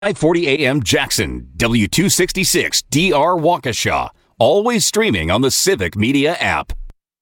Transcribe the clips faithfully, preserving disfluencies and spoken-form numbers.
five forty A M Jackson, W two sixty-six D R Waukesha. Always streaming on the Civic Media app.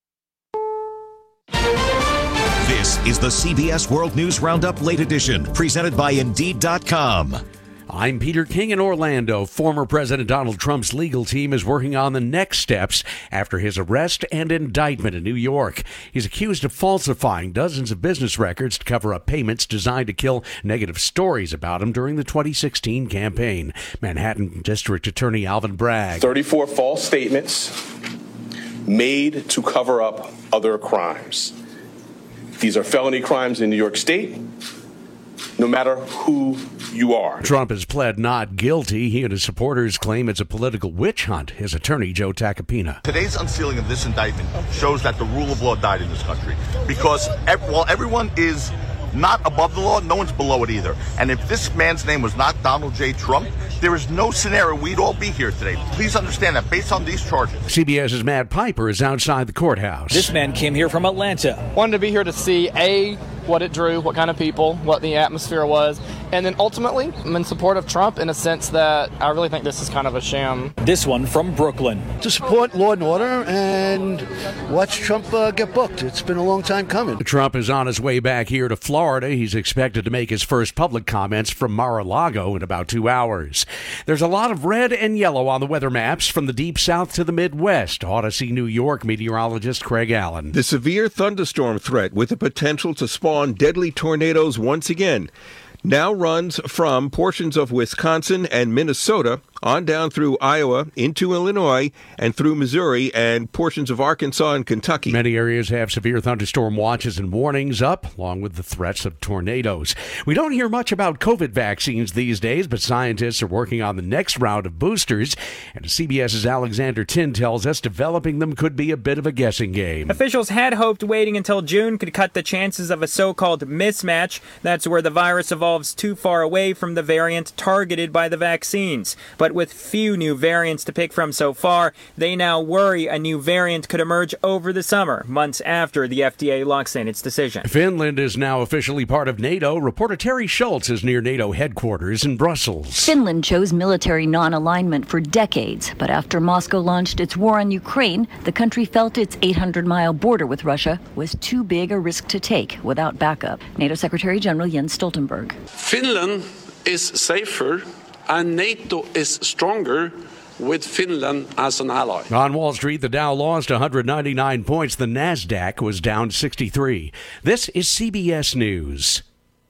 This is the C B S World News Roundup Late Edition, presented by Indeed dot com. I'm Peter King in Orlando. Former President Donald Trump's legal team is working on the next steps after his arrest and indictment in New York. He's accused of falsifying dozens of business records to cover up payments designed to kill negative stories about him during the twenty sixteen campaign. Manhattan District Attorney Alvin Bragg. thirty-four false statements made to cover up other crimes. These are felony crimes in New York State, no matter who you are. Trump has pled not guilty. He and his supporters claim it's a political witch hunt. His attorney, Joe Tacopina. Today's unsealing of this indictment shows that the rule of law died in this country. Because ev- while everyone is not above the law, no one's below it either. And if this man's name was not Donald J. Trump, there is no scenario we'd all be here today. Please understand that based on these charges. CBS's Matt Piper is outside the courthouse. This man came here from Atlanta. Wanted to be here to see, A, what it drew, what kind of people, what the atmosphere was, and then ultimately, I'm in support of Trump in a sense that I really think this is kind of a sham. This one from Brooklyn. To support law and order and watch Trump uh, get booked. It's been a long time coming. Trump is on his way back here to Florida. He's expected to make his first public comments from Mar-a-Lago in about two hours. There's a lot of red and yellow on the weather maps from the deep south to the Midwest. Odyssey, New York meteorologist Craig Allen. The severe thunderstorm threat with the potential to spawn deadly tornadoes once again now runs from portions of Wisconsin and Minnesota on down through Iowa into Illinois and through Missouri and portions of Arkansas and Kentucky. Many areas have severe thunderstorm watches and warnings up, along with the threats of tornadoes. We don't hear much about COVID vaccines these days, but scientists are working on the next round of boosters. And CBS's Alexander Tin tells us developing them could be a bit of a guessing game. Officials had hoped waiting until June could cut the chances of a so-called mismatch. That's where the virus evolves too far away from the variant targeted by the vaccines. But with few new variants to pick from so far, they now worry a new variant could emerge over the summer, months after the F D A locks in its decision. Finland is now officially part of NATO. Reporter Terry Schultz is near NATO headquarters in Brussels. Finland chose military non-alignment for decades, but after Moscow launched its war on Ukraine, the country felt its eight hundred mile border with Russia was too big a risk to take without backup. NATO Secretary General Jens Stoltenberg. Finland is safer and NATO is stronger with Finland as an ally. On Wall Street, the Dow lost one hundred ninety-nine points. The NASDAQ was down sixty-three. This is C B S News.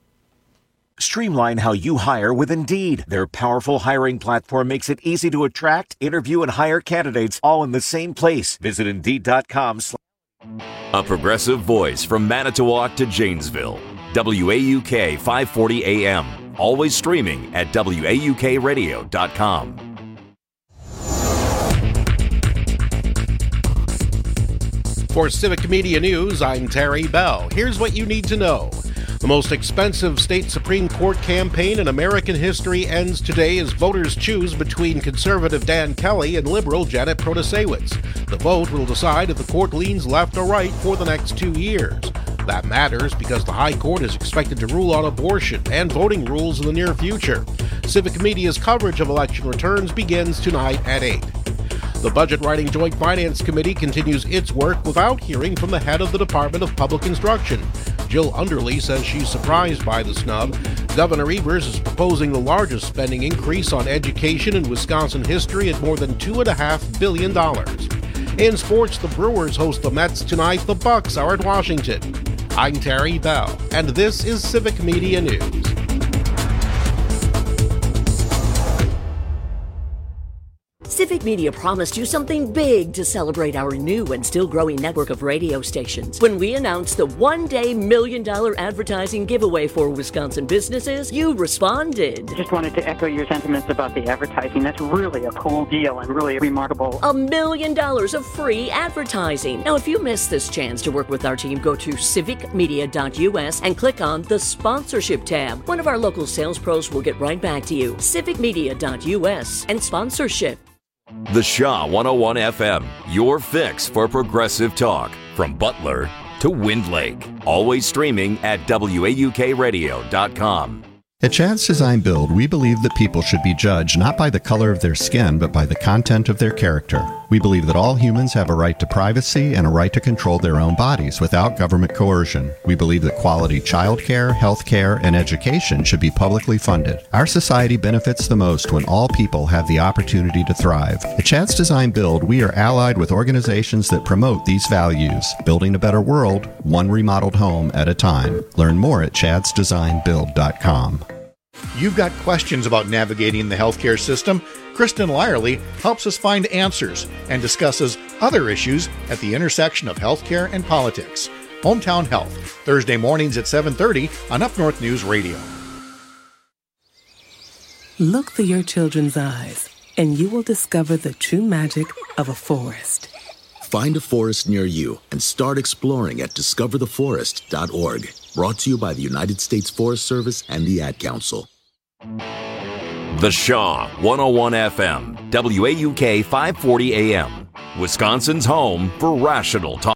Streamline how you hire with Indeed. Their powerful hiring platform makes it easy to attract, interview, and hire candidates all in the same place. Visit Indeed dot com. A progressive voice from Manitowoc to Janesville. W A U K five forty A M. Always streaming at W A U K radio dot com. For Civic Media News, I'm Terry Bell. Here's what you need to know. The most expensive state Supreme Court campaign in American history ends today as voters choose between conservative Dan Kelly and liberal Janet Protasewicz. The vote will decide if the court leans left or right for the next two years. That matters because the High Court is expected to rule on abortion and voting rules in the near future. Civic Media's coverage of election returns begins tonight at eight. The Budget Writing Joint Finance Committee continues its work without hearing from the head of the Department of Public Instruction. Jill Underly says she's surprised by the snub. Governor Evers is proposing the largest spending increase on education in Wisconsin history at more than two point five billion dollars. In sports, the Brewers host the Mets tonight. The Bucks are at Washington. I'm Terry Bell, and this is Civic Media News. Civic Media promised you something big to celebrate our new and still growing network of radio stations. When we announced the one-day million dollar advertising giveaway for Wisconsin businesses, you responded. I just wanted to echo your sentiments about the advertising. That's really a cool deal and really remarkable. A million dollars of free advertising. Now, if you missed this chance to work with our team, go to civic media dot U S and click on the sponsorship tab. One of our local sales pros will get right back to you. civic media dot U S and sponsorship. The Shaw one oh one F M, your fix for progressive talk. From Butler to Wind Lake. Always streaming at W A U K radio dot com. At Chad's Design Build, we believe that people should be judged not by the color of their skin, but by the content of their character. We believe that all humans have a right to privacy and a right to control their own bodies without government coercion. We believe that quality childcare, health care, and education should be publicly funded. Our society benefits the most when all people have the opportunity to thrive. At Chad's Design Build, we are allied with organizations that promote these values, building a better world, one remodeled home at a time. Learn more at chads design build dot com. You've got questions about navigating the healthcare system? Kristen Lyerly helps us find answers and discusses other issues at the intersection of healthcare and politics. Hometown Health, Thursday mornings at seven thirty on Up North News Radio. Look through your children's eyes, and you will discover the true magic of a forest. Find a forest near you and start exploring at discover the forest dot org. Brought to you by the United States Forest Service and the Ad Council. The Shaw, one oh one F M, W A U K five forty A M, Wisconsin's home for rational talk.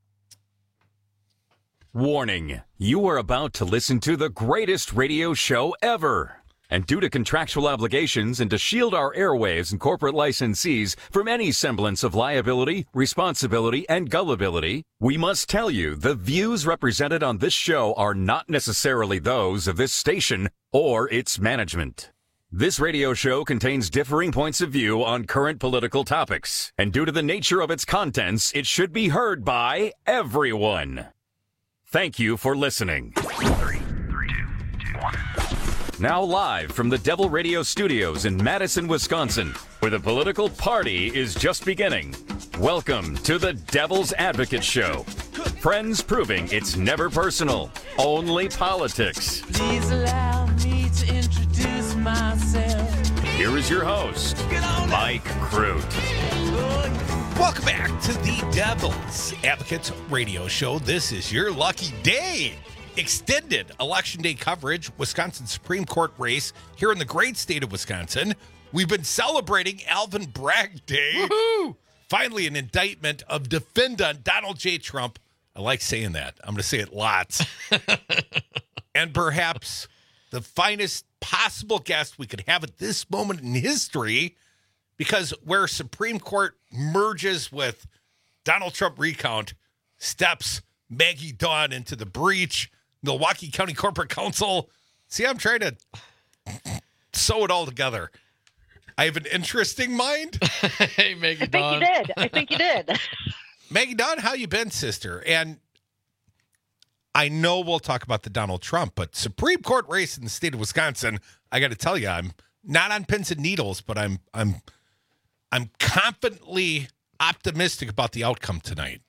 Warning, you are about to listen to the greatest radio show ever. And due to contractual obligations and to shield our airwaves and corporate licensees from any semblance of liability, responsibility, and gullibility, we must tell you the views represented on this show are not necessarily those of this station or its management. This radio show contains differing points of view on current political topics, and due to the nature of its contents, it should be heard by everyone. Thank you for listening. Three, three, two, two, one. Now live from the Devil Radio Studios in Madison, Wisconsin, where the political party is just beginning. Welcome to the Devil's Advocate Show. Friends proving it's never personal, only politics. Please allow me to introduce myself. Here is your host, Mike Crute. Welcome back to the Devil's Advocate Radio Show. This is your lucky day. Extended Election Day coverage, Wisconsin Supreme Court race here in the great state of Wisconsin. We've been celebrating Alvin Bragg Day. Woo-hoo! Finally, an indictment of defendant Donald J. Trump. I like saying that. I'm going to say it lots. And perhaps the finest possible guest we could have at this moment in history, because where Supreme Court merges with Donald Trump recount, steps Maggie Dawn into the breach. Milwaukee County Corporate Counsel. See, I'm trying to sew it all together. I have an interesting mind. Hey, Maggie I think Dawn. you did. I think you did. Maggie Dawn, how you been, sister? And I know we'll talk about the Donald Trump, but Supreme Court race in the state of Wisconsin, I got to tell you, I'm not on pins and needles, but I'm I'm I'm confidently optimistic about the outcome tonight.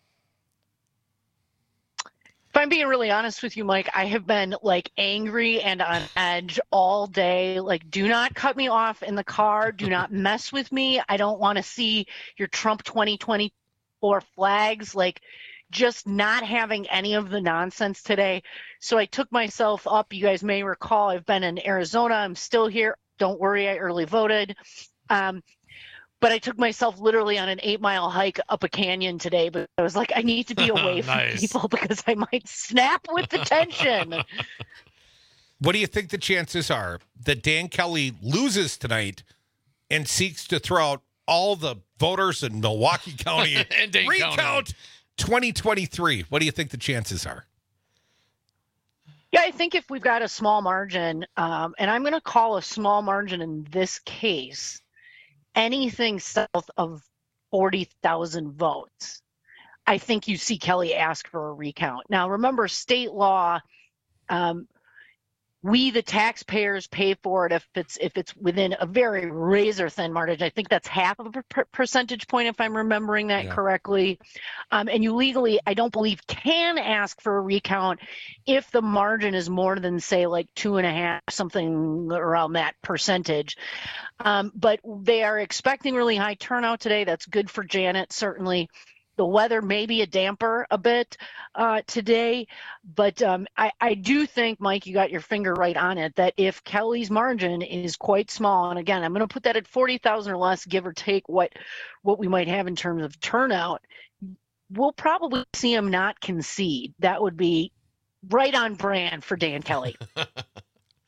If I'm being really honest with you, Mike, I have been like angry and on edge all day. Like, do not cut me off in the car. Do not mess with me. I don't want to see your Trump twenty twenty-four flags. Like, just not having any of the nonsense today. So I took myself up. You guys may recall I've been in Arizona. I'm still here. Don't worry, I early voted. Um, But I took myself literally on an eight-mile hike up a canyon today. But I was like, I need to be away from Nice. people because I might snap with the tension. What do you think the chances are that Dan Kelly loses tonight and seeks to throw out all the voters in Milwaukee County And Dane recount County. twenty twenty-three? What do you think the chances are? Yeah, I think if we've got a small margin, um, and I'm going to call a small margin in this case, anything south of forty thousand votes, I think you see Kelly ask for a recount. Now, remember, state law, um, we, the taxpayers, pay for it if it's if it's within a very razor-thin margin. I think that's half of a per- percentage point, if I'm remembering that Yeah. correctly. Um, and you legally, I don't believe, can ask for a recount if the margin is more than, say, like two and a half, something around that percentage. Um, but they are expecting really high turnout today. That's good for Janet, certainly. The weather may be a damper a bit uh, today, but um, I, I do think, Mike, you got your finger right on it, that if Kelly's margin is quite small, and again, I'm going to put that at forty thousand or less, give or take what what we might have in terms of turnout, we'll probably see him not concede. That would be right on brand for Dan Kelly.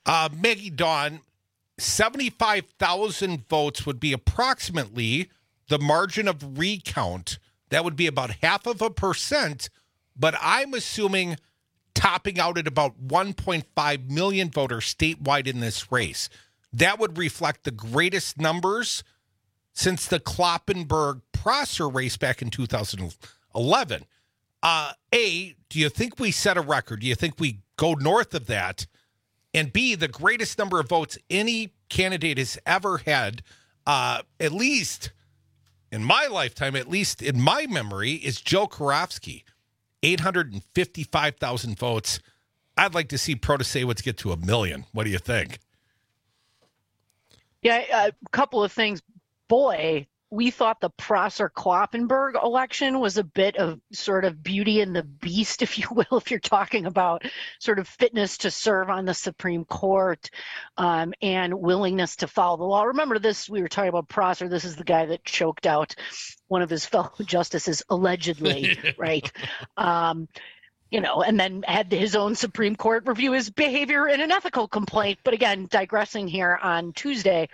Uh, Maggie Dawn, seventy-five thousand votes would be approximately the margin of recount. That would be about half of a percent, but I'm assuming topping out at about one point five million voters statewide in this race. That would reflect the greatest numbers since the Kloppenberg-Prosser race back in two thousand eleven. Uh, A, do you think we set a record? Do you think we go north of that? And B, the greatest number of votes any candidate has ever had, uh, at least in my lifetime, at least in my memory, is Joe Karofsky, eight hundred fifty-five thousand votes. I'd like to see Protasewicz get to a million. What do you think? Yeah, a couple of things. Boy, we thought the Prosser-Kloppenberg election was a bit of sort of Beauty and the Beast, if you will, if you're talking about sort of fitness to serve on the Supreme Court um, and willingness to follow the law. Remember this, we were talking about Prosser. This is the guy that choked out one of his fellow justices, allegedly, right? Um, you know, and then had his own Supreme Court review his behavior in an ethical complaint. But again, digressing here on Tuesday,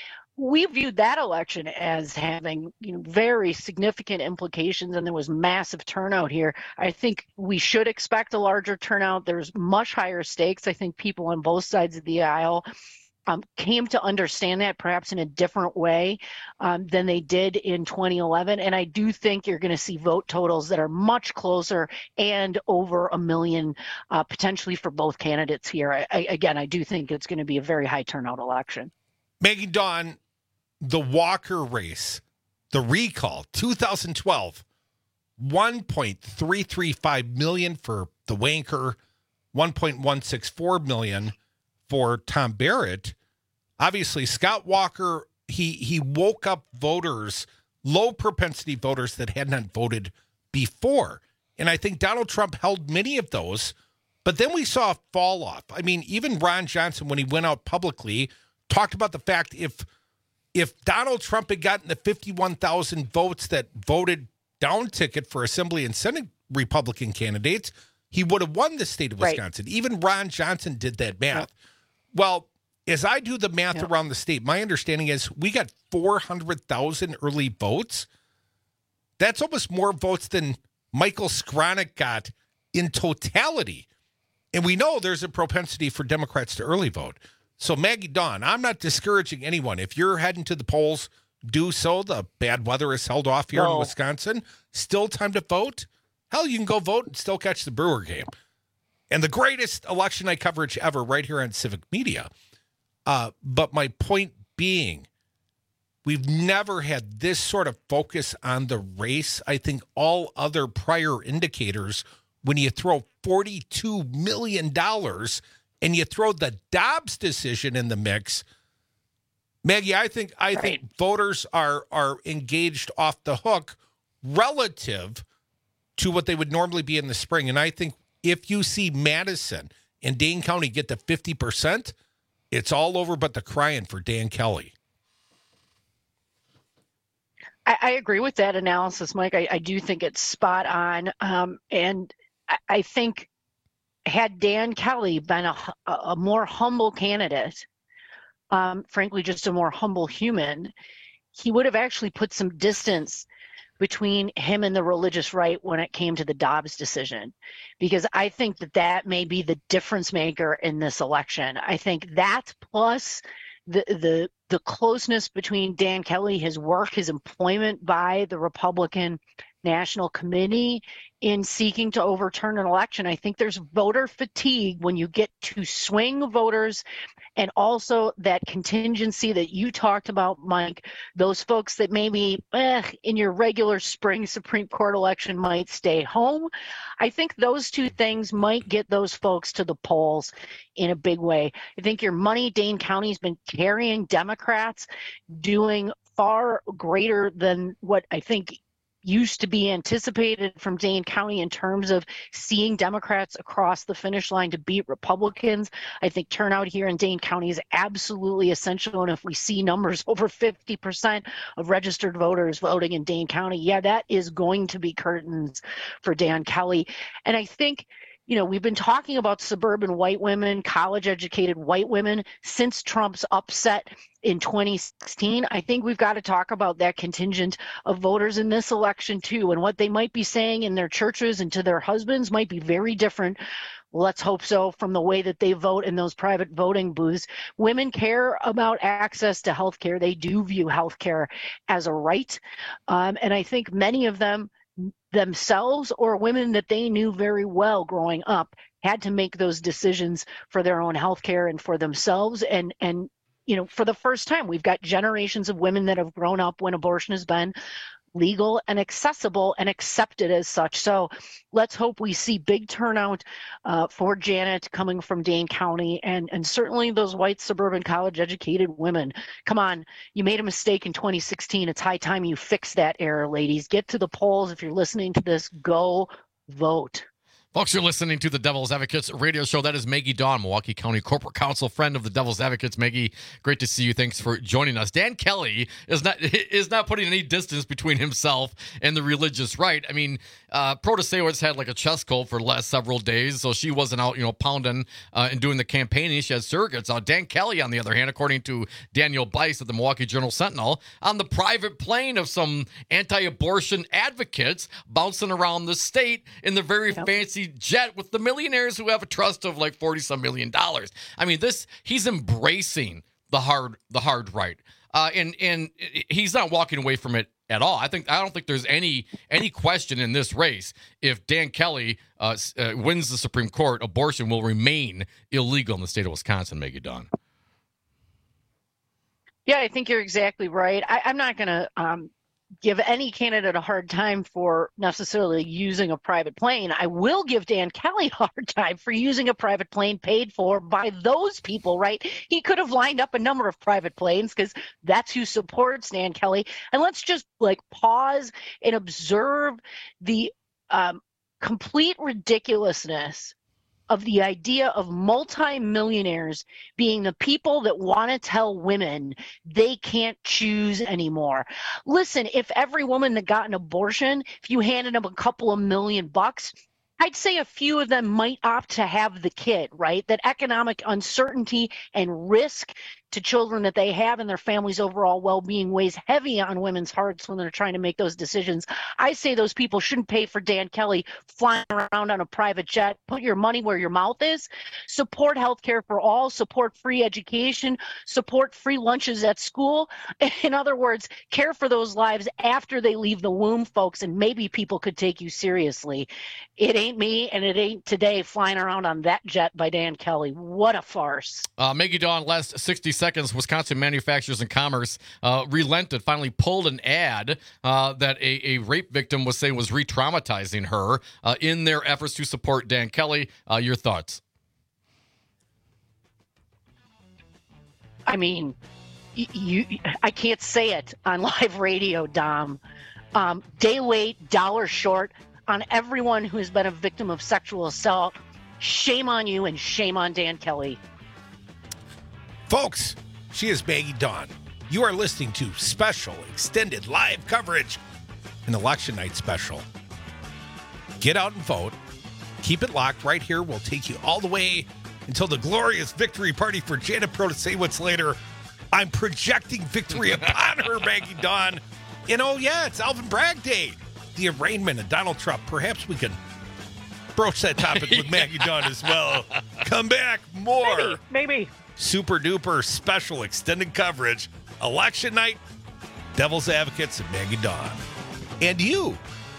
we viewed that election as having, you know, very significant implications, and there was massive turnout here. I think we should expect a larger turnout. There's much higher stakes. I think people on both sides of the aisle um, came to understand that perhaps in a different way um, than they did in twenty eleven. And I do think you're going to see vote totals that are much closer and over a million uh, potentially for both candidates here. I, I, again, I do think it's going to be a very high turnout election. Maggie Dawn, the Walker race, the recall, two thousand twelve, one point three three five million for the wanker, one point one six four million for Tom Barrett. Obviously, Scott Walker, he he woke up voters, low propensity voters that had not voted before. And I think Donald Trump held many of those, but then we saw a fall off. I mean, even Ron Johnson, when he went out publicly, talked about the fact if If Donald Trump had gotten the fifty-one thousand votes that voted down ticket for Assembly and Senate Republican candidates, he would have won the state of Wisconsin. Right. Even Ron Johnson did that math. Yep. Well, as I do the math yep. around the state, my understanding is we got four hundred thousand early votes. That's almost more votes than Michael Skronik got in totality. And we know there's a propensity for Democrats to early vote. So, Maggie Dawn, I'm not discouraging anyone. If you're heading to the polls, do so. The bad weather is held off here no. in Wisconsin. Still time to vote. Hell, you can go vote and still catch the Brewer game. And the greatest election night coverage ever right here on Civic Media. Uh, but my point being, we've never had this sort of focus on the race. I think all other prior indicators, when you throw forty-two million dollars and you throw the Dobbs decision in the mix, Maggie, I think I right. think voters are are engaged off the hook relative to what they would normally be in the spring. And I think if you see Madison and Dane County get to fifty percent, it's all over but the crying for Dan Kelly. I, I agree with that analysis, Mike. I, I do think it's spot on. Um, and I, I think had Dan Kelly been a, a more humble candidate, um, frankly, just a more humble human, he would have actually put some distance between him and the religious right when it came to the Dobbs decision, because I think that that may be the difference maker in this election. I think that plus the the the closeness between Dan Kelly, his work, his employment by the Republican National Committee in seeking to overturn an election. I think there's voter fatigue when you get to swing voters, and also that contingency that you talked about, Mike, those folks that maybe eh, in your regular spring Supreme Court election might stay home. I think those two things might get those folks to the polls in a big way. I think your money, Dane County's been carrying Democrats, doing far greater than what I think used to be anticipated from Dane County in terms of seeing Democrats across the finish line to beat Republicans. I think turnout here in Dane County is absolutely essential. And if we see numbers over fifty percent of registered voters voting in Dane County, yeah, that is going to be curtains for Dan Kelly. And I think you know, we've been talking about suburban white women, college-educated white women since Trump's upset in twenty sixteen. I think we've got to talk about that contingent of voters in this election, too, and what they might be saying in their churches and to their husbands might be very different. Let's hope so, from the way that they vote in those private voting booths. Women care about access to health care. They do view health care as a right. Um, and I think many of them themselves or women that they knew very well growing up had to make those decisions for their own health care and for themselves. And, and, you know, for the first time, we've got generations of women that have grown up when abortion has been legal and accessible and accepted as such. So let's hope we see big turnout uh, for Janet coming from Dane County, and, and certainly those white suburban college educated women. Come on, you made a mistake in twenty sixteen. It's high time you fix that error, ladies. Get to the polls. If you're listening to this, go vote. Folks, you're listening to the Devil's Advocates radio show. That is Maggie Dawn, Milwaukee County Corporate Counsel, friend of the Devil's Advocates. Maggie, great to see you. Thanks for joining us. Dan Kelly is not is not putting any distance between himself and the religious right. I mean, uh, Protasewicz had like a chest cold for the last several days, so she wasn't out, you know, pounding uh, and doing the campaigning. She had surrogates. Uh, Dan Kelly, on the other hand, according to Daniel Bice of the Milwaukee Journal-Sentinel, on the private plane of some anti-abortion advocates bouncing around the state in the very yep. fancy jet with the millionaires who have a trust of like forty some million dollars. I mean, this he's embracing the hard the hard right, uh, and and he's not walking away from it at all. I think I don't think there's any any question in this race. If Dan Kelly uh, uh, wins the Supreme Court, abortion will remain illegal in the state of Wisconsin. Maggie Dawn. Yeah, I think you're exactly right. I, I'm not going to um, give any candidate a hard time for necessarily using a private plane. I will give Dan Kelly a hard time for using a private plane paid for by those people, right? He could have lined up a number of private planes because that's who supports Dan Kelly. And let's just like pause and observe the um, complete ridiculousness of the idea of multimillionaires being the people that want to tell women they can't choose anymore. Listen, if every woman that got an abortion, if you handed them a couple of million bucks, I'd say a few of them might opt to have the kid, right? That economic uncertainty and risk to children that they have and their families' overall well-being weighs heavy on women's hearts when they're trying to make those decisions. I say those people shouldn't pay for Dan Kelly flying around on a private jet. Put your money where your mouth is. Support healthcare for all. Support free education. Support free lunches at school. In other words, care for those lives after they leave the womb, folks, and maybe people could take you seriously. It ain't me, and it ain't today flying around on that jet by Dan Kelly. What a farce. Uh, Maggie Dawn, last sixty seconds, Wisconsin Manufacturers and Commerce uh, relented, finally pulled an ad uh, that a, a rape victim was saying was re-traumatizing her uh, in their efforts to support Dan Kelly. Uh, your thoughts? I mean, you, you, I can't say it on live radio, Dom. Um, day late, dollar short on everyone who has been a victim of sexual assault. Shame on you and shame on Dan Kelly. Folks, she is Maggie Dawn. You are listening to special, extended live coverage, an election night special. Get out and vote. Keep it locked right here. We'll take you all the way until the glorious victory party for Janet Protasewicz later. I'm projecting victory upon her, Maggie Dawn. And oh, yeah, it's Alvin Bragg Day. The arraignment of Donald Trump. Perhaps we can broach that topic with Maggie Dawn as well. Come back, more. Maybe, maybe. Super duper special extended coverage. Election night, Devil's Advocates, and Maggie Dawn. And you.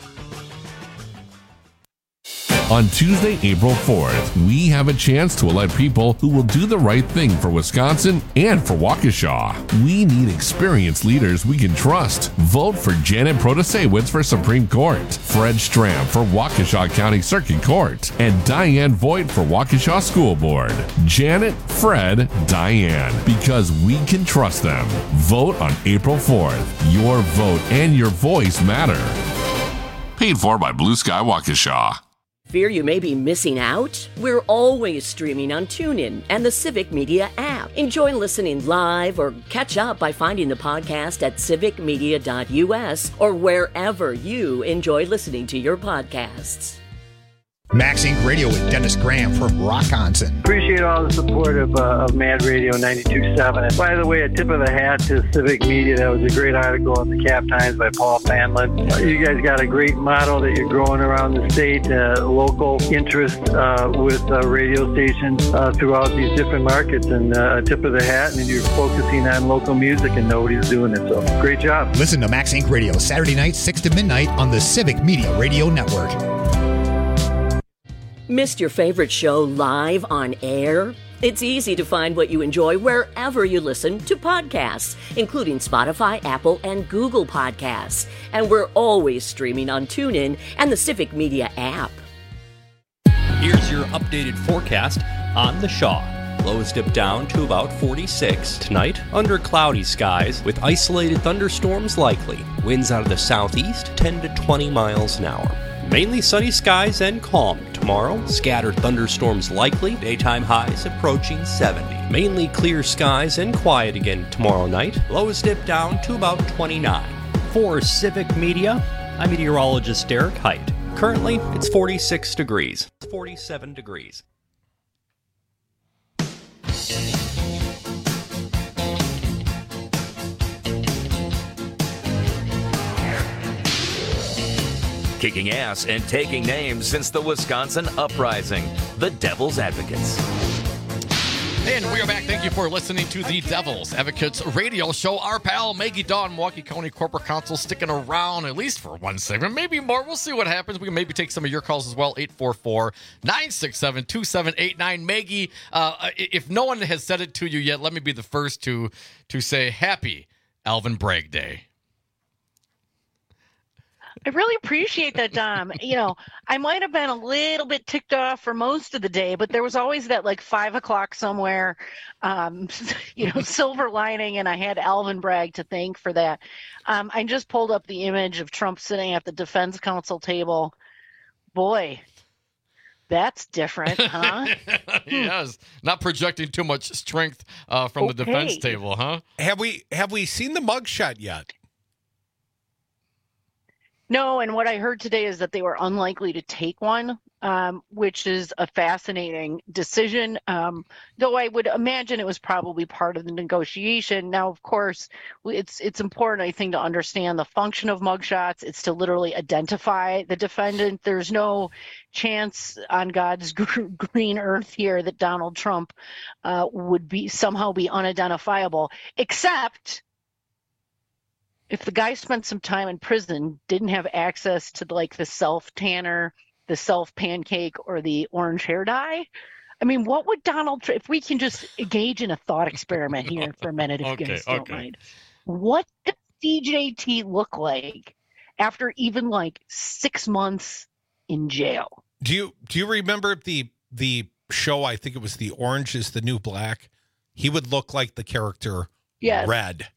On Tuesday, April fourth, we have a chance to elect people who will do the right thing for Wisconsin and for Waukesha. We need experienced leaders we can trust. Vote for Janet Protasewicz for Supreme Court, Fred Stram for Waukesha County Circuit Court, and Diane Voigt for Waukesha School Board. Janet, Fred, Diane, because we can trust them. Vote on April fourth. Your vote and your voice matter. Paid for by Blue Sky Waukesha. Fear you may be missing out? We're always streaming on TuneIn and the Civic Media app. Enjoy listening live or catch up by finding the podcast at civic media dot u s or wherever you enjoy listening to your podcasts. Max Inc Radio with Dennis Graham from Rockonson. Appreciate all the support of, uh, of Mad Radio ninety-two point seven. And by the way, a tip of the hat to Civic Media. That was a great article in the Cap Times by Paul Fanlin. Uh, you guys got a great model that you're growing around the state, uh, local interest uh, with uh, radio stations uh, throughout these different markets. And uh, a tip of the hat, and you're focusing on local music, and nobody's doing it. So great job. Listen to Max Inc Radio Saturday night, six to midnight on the Civic Media Radio Network. Missed your favorite show live on air? It's easy to find what you enjoy wherever you listen to podcasts, including Spotify, Apple, and Google Podcasts. And we're always streaming on TuneIn and the Civic Media app. Here's your updated forecast on the Shaw. Lows dip down to about forty-six. Tonight, under cloudy skies with isolated thunderstorms likely. Winds out of the southeast, ten to twenty miles an hour. Mainly sunny skies and calm tomorrow. Scattered thunderstorms likely. Daytime highs approaching seventy. Mainly clear skies and quiet again tomorrow night. Lows dip down to about twenty-nine. For Civic Media, I'm meteorologist Derek Height. Currently, it's forty-six degrees. forty-seven degrees. Kicking ass and taking names since the Wisconsin Uprising, the Devil's Advocates. And we are back. Thank you for listening to the Devil's Advocates radio show. Our pal Maggie Dawn, Milwaukee County Corporate Counsel, sticking around at least for one segment, maybe more. We'll see what happens. We can maybe take some of your calls as well. eight four four, nine six seven, two seven eight nine. Maggie, uh, if no one has said it to you yet, let me be the first to to say happy Alvin Bragg Day. I really appreciate that, Dom. You know, I might have been a little bit ticked off for most of the day, but there was always that like five o'clock somewhere, um, you know, silver lining, and I had Alvin Bragg to thank for that. Um, I just pulled up the image of Trump sitting at the defense council table. Boy, that's different, huh? Yes, not projecting too much strength uh, from Okay. the defense table, huh? Have we have we seen the mugshot yet? No, and what I heard today is that they were unlikely to take one, um, which is a fascinating decision, um, though I would imagine it was probably part of the negotiation. Now, of course, it's it's important, I think, to understand the function of mugshots. It's to literally identify the defendant. There's no chance on God's gr- green earth here that Donald Trump uh, would be somehow be unidentifiable, except if the guy spent some time in prison, didn't have access to like the self tanner, the self pancake, or the orange hair dye. I mean, what would Donald Trump, if we can just engage in a thought experiment here for a minute, if Okay, you guys don't okay. mind. What does D J T look like after even like six months in jail? Do you do you remember the the show? I think it was The Orange is the New Black. He would look like the character Yes. Red.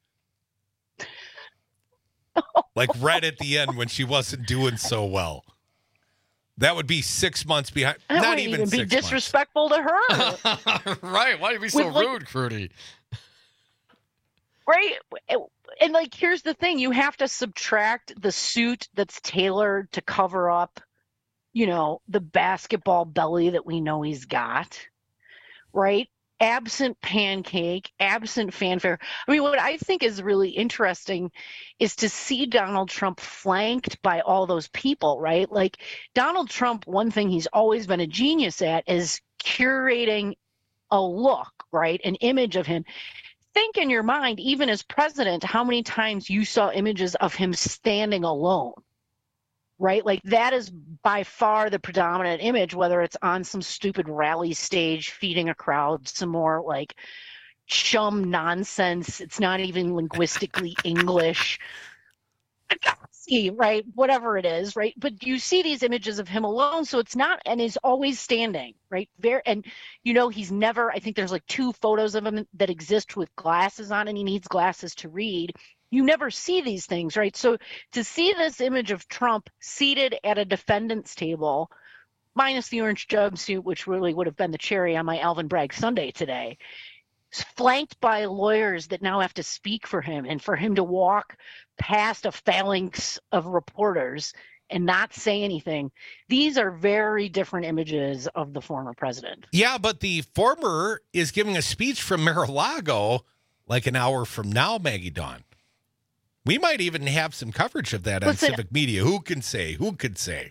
Like Red at the end when she wasn't doing so well. That would be six months behind. That Not wouldn't even, even be six disrespectful to her. Right. Why do you be so With, like- rude, Crudy? Right. And like, here's the thing. You have to subtract the suit that's tailored to cover up, you know, the basketball belly that we know he's got. Right. Absent pancake, absent fanfare. I mean, what I think is really interesting is to see Donald Trump flanked by all those people, right? Like Donald Trump, one thing he's always been a genius at is curating a look, right? An image of him. Think in your mind, even as president, how many times you saw images of him standing alone, right? Like that is by far the predominant image, whether it's on some stupid rally stage, feeding a crowd some more like chum nonsense. It's not even linguistically English. See, right? Whatever it is, right? But you see these images of him alone, so it's not, and he's always standing, right? Very, and you know, he's never, I think there's like two photos of him that exist with glasses on, and he needs glasses to read. You never see these things, right? So to see this image of Trump seated at a defendant's table, minus the orange jumpsuit, which really would have been the cherry on my Alvin Bragg Sunday today, flanked by lawyers that now have to speak for him, and for him to walk past a phalanx of reporters and not say anything. These are very different images of the former president. Yeah, but the former is giving a speech from Mar-a-Lago like an hour from now, Maggie Dawn. We might even have some coverage of that on Listen, Civic Media. Who can say? Who could say?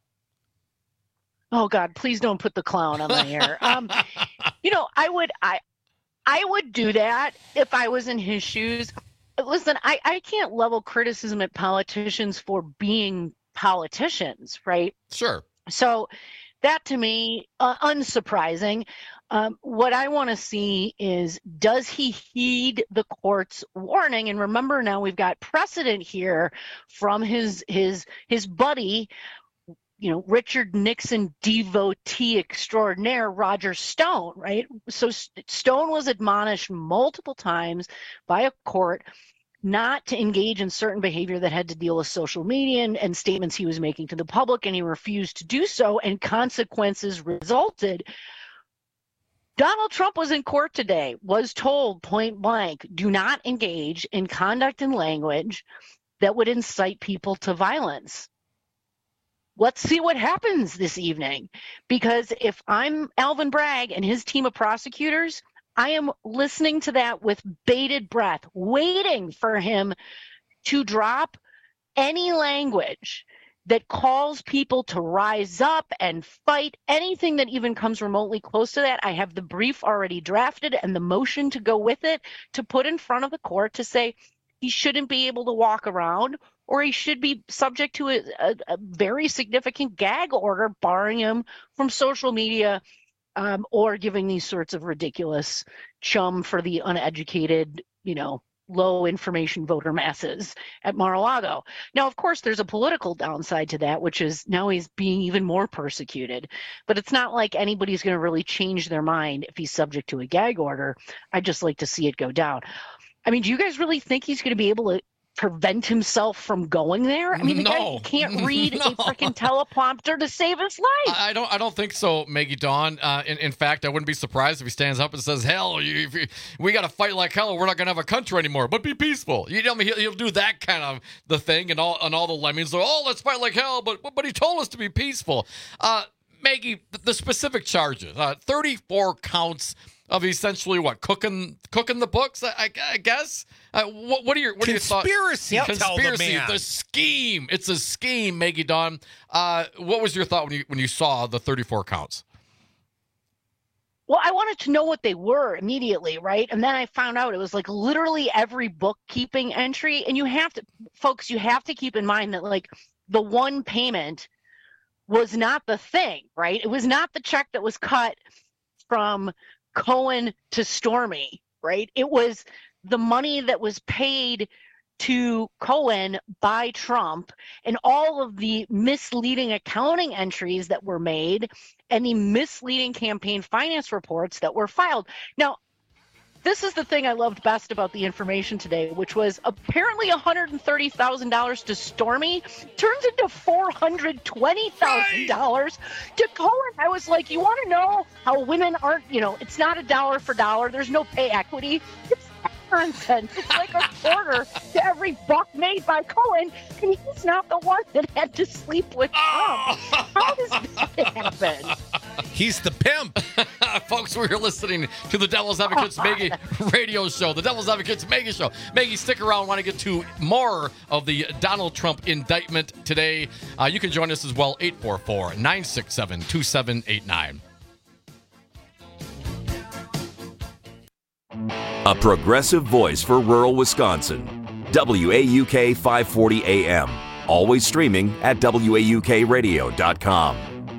Oh God, please don't put the clown on my air. Um, you know, I would, I, I would do that if I was in his shoes. Listen, I, I can't level criticism at politicians for being politicians, right? Sure. So that to me, uh, unsurprising. Um, what I want to see is, does he heed the court's warning? And remember, now we've got precedent here from his his his buddy, you know, Richard Nixon devotee extraordinaire, Roger Stone, right? So Stone was admonished multiple times by a court not to engage in certain behavior that had to deal with social media and, and statements he was making to the public, and he refused to do so, and consequences resulted. Donald Trump was in court today, was told point blank, do not engage in conduct and language that would incite people to violence. Let's see what happens this evening, because if I'm Alvin Bragg and his team of prosecutors, I am listening to that with bated breath, waiting for him to drop any language that calls people to rise up and fight, anything that even comes remotely close to that. I have the brief already drafted and the motion to go with it to put in front of the court to say he shouldn't be able to walk around, or he should be subject to a, a, a very significant gag order barring him from social media um, or giving these sorts of ridiculous chum for the uneducated, you know, low information voter masses at Mar-a-Lago. Now, of course, there's a political downside to that, which is now he's being even more persecuted. But it's not like anybody's going to really change their mind if he's subject to a gag order. I'd just like to see it go down. I mean, do you guys really think he's going to be able to prevent himself from going there? I mean, the No. guy can't read No. a freaking teleprompter to save his life. I don't. I don't think so, Maggie Dawn. Uh, in, in fact, I wouldn't be surprised if he stands up and says, "Hell, you, if you, we got to fight like hell, or we're not going to have a country anymore." But be peaceful. You know, I mean, he'll, he'll do that kind of the thing, and all and all the lemmings are, "Oh, let's fight like hell," but but he told us to be peaceful. Uh, Maggie, the, the specific charges: uh, thirty-four counts of essentially what cooking cooking the books. I, I, I guess. Uh, what, what are your what conspiracy? Are your thoughts? Tell the Conspiracy. man. The scheme. It's a scheme, Maggie Dawn. Uh, what was your thought when you when you saw the thirty-four counts? Well, I wanted to know what they were immediately, right? And then I found out it was like literally every bookkeeping entry. And you have to, folks, you have to keep in mind that like the one payment was not the thing, right? It was not the check that was cut from Cohen to Stormy, right? It was the money that was paid to Cohen by Trump, and all of the misleading accounting entries that were made and the misleading campaign finance reports that were filed. Now, this is the thing I loved best about the information today, which was apparently one hundred thirty thousand dollars to Stormy turns into four hundred twenty thousand dollars to Cohen. I was like, you want to know how women aren't, you know, it's not a dollar for dollar. There's no pay equity. It's nonsense. It's like a quarter to every buck made by Cohen, and he's not the one that had to sleep with Trump. How does that happen? He's the pimp. Folks, we're listening to the Devil's Advocates Maggie radio show, the Devil's Advocates Maggie show. Maggie, stick around. Want to get to more of the Donald Trump indictment today. Uh, you can join us as well, eight four four, nine six seven, two seven eight nine. A progressive voice for rural Wisconsin. W A U K five forty A M. Always streaming at W A U K radio dot com.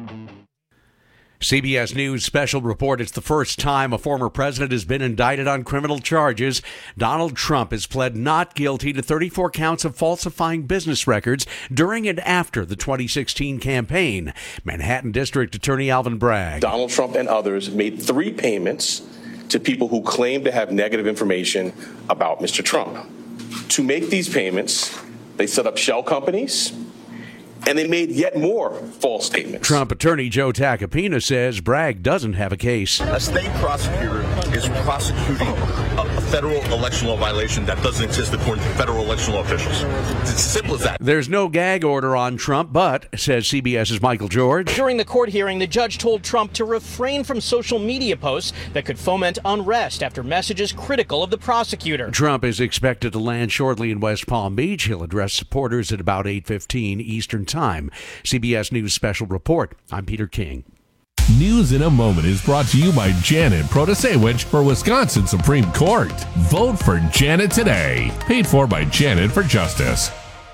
C B S News special report. It's the first time a former president has been indicted on criminal charges. Donald Trump has pled not guilty to thirty-four counts of falsifying business records during and after the twenty sixteen campaign. Manhattan District Attorney Alvin Bragg. Donald Trump and others made three payments to people who claim to have negative information about Mister Trump. To make these payments, they set up shell companies, and they made yet more false statements. Trump attorney Joe Tacopina says Bragg doesn't have a case. A state prosecutor is prosecuting a federal election law violation that doesn't exist according to federal election law officials. It's as simple as that. There's no gag order on Trump, but, says CBS's Michael George, during the court hearing, the judge told Trump to refrain from social media posts that could foment unrest after messages critical of the prosecutor. Trump is expected to land shortly in West Palm Beach. He'll address supporters at about eight fifteen Eastern Time. C B S News Special Report. I'm Peter King. News in a Moment is brought to you by Janet Protasewicz for Wisconsin Supreme Court. Vote for Janet today. Paid for by Janet for Justice.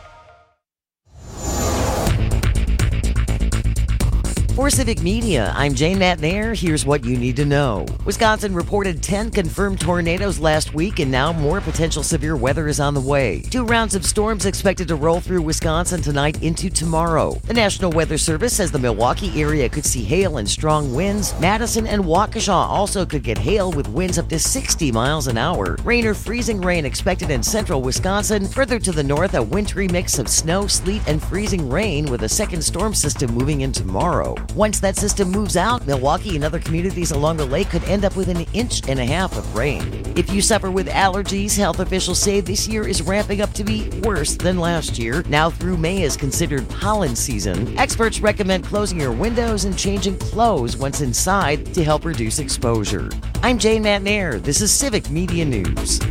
For Civic Media, I'm Jane Matnair. Here's what you need to know. Wisconsin reported ten confirmed tornadoes last week, and now more potential severe weather is on the way. Two rounds of storms expected to roll through Wisconsin tonight into tomorrow. The National Weather Service says the Milwaukee area could see hail and strong winds. Madison and Waukesha also could get hail with winds up to sixty miles an hour. Rain or freezing rain expected in central Wisconsin. Further to the north, a wintry mix of snow, sleet, and freezing rain with a second storm system moving in tomorrow. Once that system moves out, Milwaukee and other communities along the lake could end up with an inch and a half of rain. If you suffer with allergies, health officials say this year is ramping up to be worse than last year. Now through May is considered pollen season. Experts recommend closing your windows and changing clothes once inside to help reduce exposure. I'm Jane Matnair. This is Civic Media News.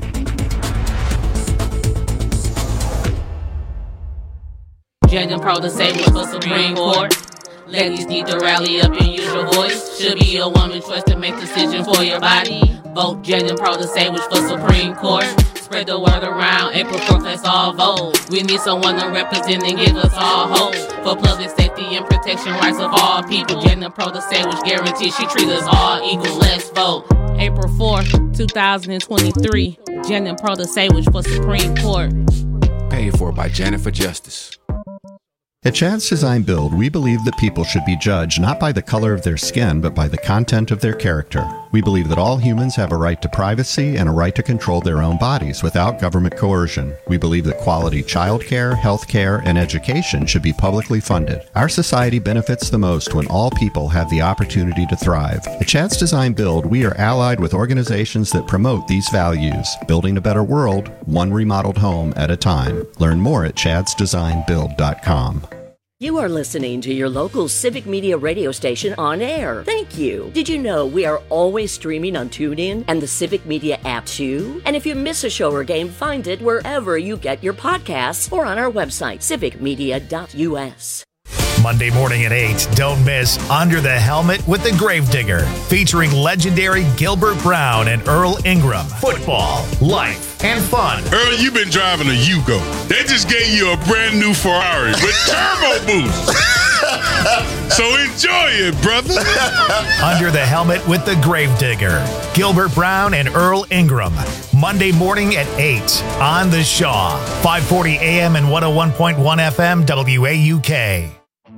Judging Pro to say what's the Supreme Court. Ladies need to rally up and use your voice. Should be a woman's choice to make decisions for your body. Vote Judging Pro to say which for Supreme Court. Spread the word around. April fourth, let's all vote. We need someone to represent and give us all hope. For public safety and protection rights of all people. Judging Pro to say which guarantees she treats us all equal. Let's vote. April fourth, two thousand twenty-three. Judging Pro to say which for Supreme Court. Paid for by Janet for Justice. At Chad's Design Build, we believe that people should be judged not by the color of their skin, but by the content of their character. We believe that all humans have a right to privacy and a right to control their own bodies without government coercion. We believe that quality childcare, health care, and education should be publicly funded. Our society benefits the most when all people have the opportunity to thrive. At Chad's Design Build, we are allied with organizations that promote these values, building a better world, one remodeled home at a time. Learn more at chads design build dot com. You are listening to your local Civic Media radio station on air. Thank you. Did you know we are always streaming on TuneIn and the Civic Media app too? And if you miss a show or game, find it wherever you get your podcasts or on our website, civic media dot u s. Monday morning at eight, don't miss Under the Helmet with the Gravedigger, featuring legendary Gilbert Brown and Earl Ingram. Football, life, and fun. Earl, you've been driving a Yugo. They just gave you a brand new Ferrari with turbo boost. So enjoy it, brother. Under the Helmet with the Gravedigger, Gilbert Brown and Earl Ingram. Monday morning at eight on The Shaw, five forty A M and one oh one point one F M W A U K.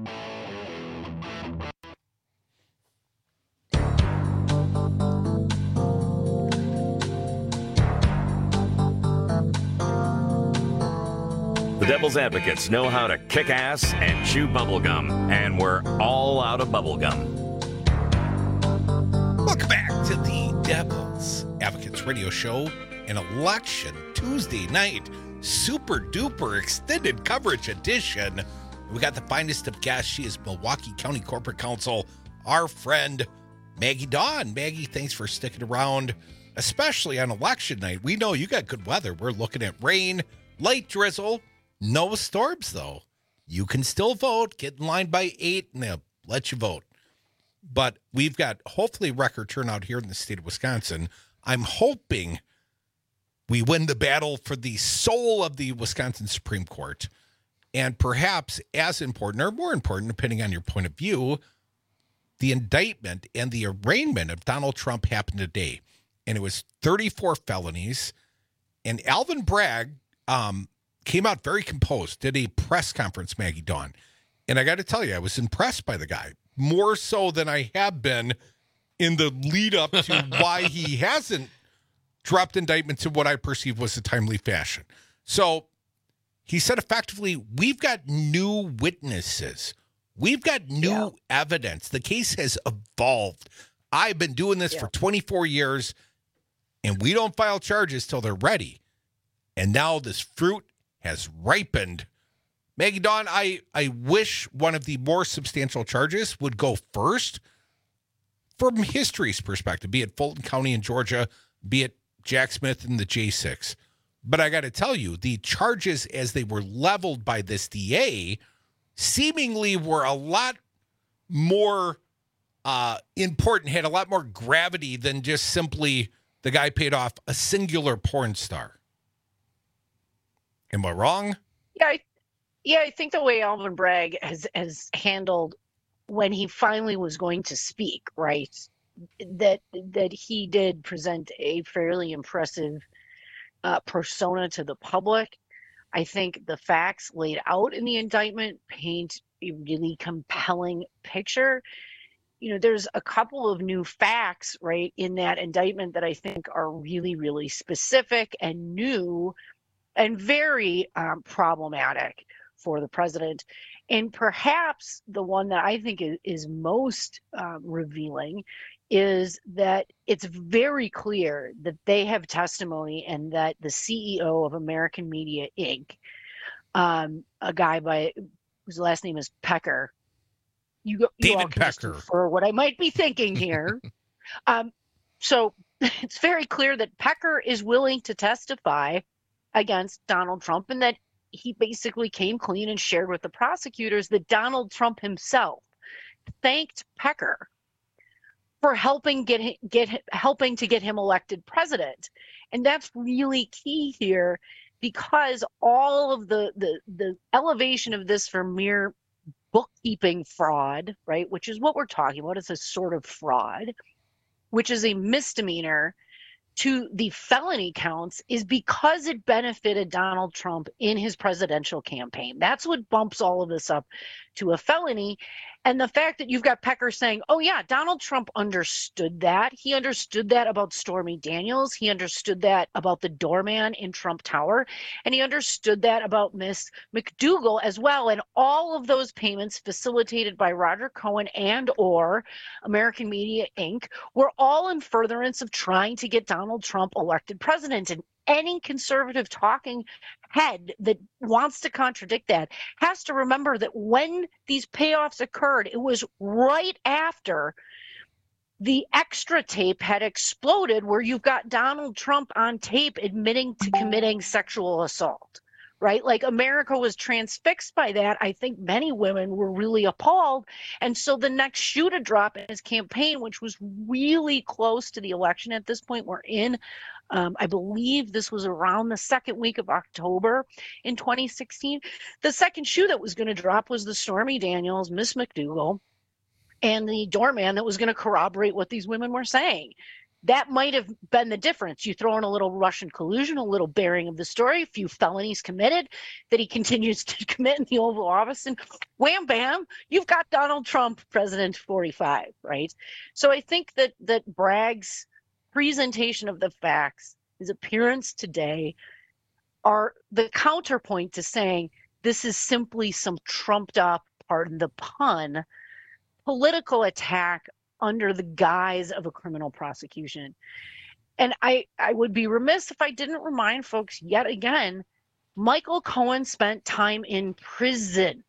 The Devil's Advocates know how to kick ass and chew bubblegum, and we're all out of bubblegum. Welcome back to the Devil's Advocates radio show, an election Tuesday night, super duper extended coverage edition. We got the finest of guests. She is Milwaukee County Corporate Counsel, our friend Maggie Dawn. Maggie, thanks for sticking around, especially on election night. We know you got good weather. We're looking at rain, light drizzle. No storms, though. You can still vote. Get in line by eight, and they'll let you vote. But we've got, hopefully, record turnout here in the state of Wisconsin. I'm hoping we win the battle for the soul of the Wisconsin Supreme Court. And perhaps as important, or more important, depending on your point of view, the indictment and the arraignment of Donald Trump happened today. And it was thirty-four felonies. And Alvin Bragg, um, came out very composed, did a press conference, Maggie Dawn. And I got to tell you, I was impressed by the guy, more so than I have been in the lead up to why he hasn't dropped indictments in what I perceive was a timely fashion. So he said effectively, we've got new witnesses. We've got new yeah. evidence. The case has evolved. I've been doing this yeah. for twenty-four years. And we don't file charges till they're ready. And now this fruit has ripened. Maggie Dawn, I, I wish one of the more substantial charges would go first from history's perspective, be it Fulton County in Georgia, be it Jack Smith and the J six. But I got to tell you, the charges as they were leveled by this D A seemingly were a lot more uh, important, had a lot more gravity than just simply the guy paid off a singular porn star. Am I wrong? Yeah, I, yeah, I think the way Alvin Bragg has has handled when he finally was going to speak, right, that that he did present a fairly impressive uh, persona to the public. I think the facts laid out in the indictment paint a really compelling picture. You know, there's a couple of new facts, right, in that indictment that I think are really, really specific and new and very um, problematic for the president. And perhaps the one that I think is, is most uh, revealing is that it's very clear that they have testimony and that the C E O of American Media Incorporated, um, a guy by whose last name is Pecker, you, go, you all can just infer what I might be thinking here. um, so it's very clear that Pecker is willing to testify against Donald Trump and that he basically came clean and shared with the prosecutors that Donald Trump himself thanked Pecker for helping get get helping to get him elected president. And that's really key here because all of the the the elevation of this from mere bookkeeping fraud, right, which is what we're talking about, it's a sort of fraud, which is a misdemeanor, to the felony counts is because it benefited Donald Trump in his presidential campaign. That's what bumps all of this up to a felony. And the fact that you've got Pecker saying, oh, yeah, Donald Trump understood that. He understood that about Stormy Daniels. He understood that about the doorman in Trump Tower. And he understood that about Miss McDougal as well. And all of those payments facilitated by Roger Cohen and or American Media Incorporated were all in furtherance of trying to get Donald Trump elected president. And any conservative talking head that wants to contradict that has to remember that when these payoffs occurred, it was right after the extra tape had exploded where you've got Donald Trump on tape admitting to committing sexual assault, right? Like America was transfixed by that. I think many women were really appalled. And so the next shoe to drop in his campaign, which was really close to the election at this point, we're in Um, I believe this was around the second week of October in twenty sixteen. The second shoe that was going to drop was the Stormy Daniels, Miss McDougal, and the doorman that was going to corroborate what these women were saying. That might have been the difference. You throw in a little Russian collusion, a little bearing of the story, a few felonies committed that he continues to commit in the Oval Office, and wham, bam, you've got Donald Trump, President forty-five, right? So I think that that Bragg's presentation of the facts, his appearance today, are the counterpoint to saying this is simply some trumped up, pardon the pun, political attack under the guise of a criminal prosecution. And I, I would be remiss if I didn't remind folks yet again, Michael Cohen spent time in prison.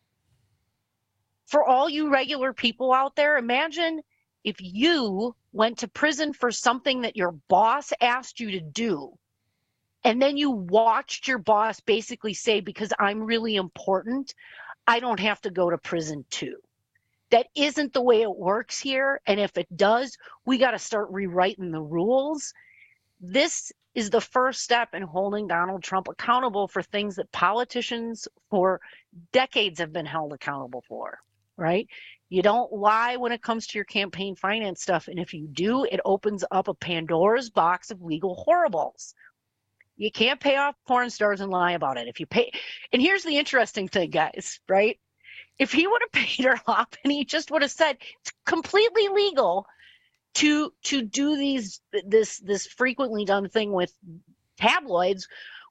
For all you regular people out there, imagine if you went to prison for something that your boss asked you to do, and then you watched your boss basically say, because I'm really important, I don't have to go to prison too. That isn't the way it works here. And if it does, we got to start rewriting the rules. This is the first step in holding Donald Trump accountable for things that politicians for decades have been held accountable for, right? You don't lie when it comes to your campaign finance stuff. And if you do, it opens up a Pandora's box of legal horribles. You can't pay off porn stars and lie about it. If you pay, and here's the interesting thing, guys, right? If he would have paid her off and he just would have said it's completely legal to to do these this this frequently done thing with tabloids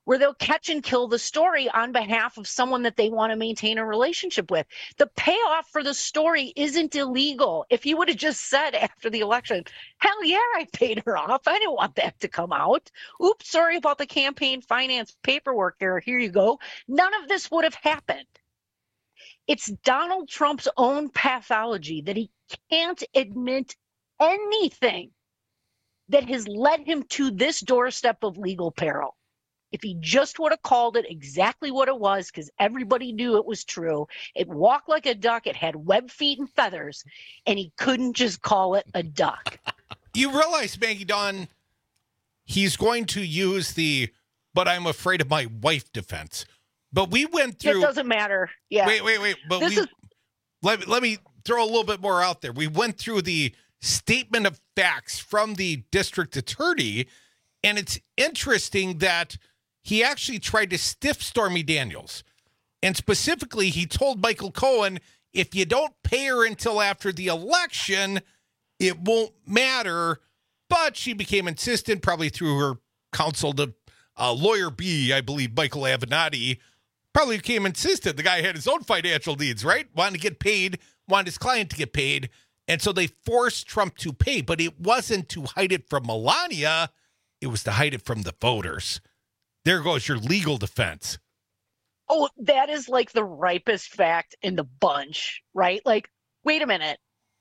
where they'll catch and kill the story on behalf of someone that they want to maintain a relationship with. The payoff for the story isn't illegal. If he would have just said after the election, hell yeah, I paid her off. I didn't want that to come out. Oops, sorry about the campaign finance paperwork there. Here you go. None of this would have happened. It's Donald Trump's own pathology that he can't admit anything that has led him to this doorstep of legal peril. If he just would have called it exactly what it was, because everybody knew it was true, it walked like a duck, it had web feet and feathers, and he couldn't just call it a duck. You realize, Maggie Dawn, he's going to use the, but I'm afraid of my wife defense. But we went through. It doesn't matter. Yeah. Wait, wait, wait. But this we, is... let, let me throw a little bit more out there. We went through the statement of facts from the district attorney, and it's interesting that he actually tried to stiff Stormy Daniels. And specifically, he told Michael Cohen, if you don't pay her until after the election, it won't matter. But she became insistent, probably through her counsel to uh, lawyer B, I believe, Michael Avenatti, probably became insistent. The guy had his own financial needs, right? Wanted to get paid, wanted his client to get paid. And so they forced Trump to pay. But it wasn't to hide it from Melania. It was to hide it from the voters. There goes your legal defense. Oh, that is like the ripest fact in the bunch, right? Like, wait a minute.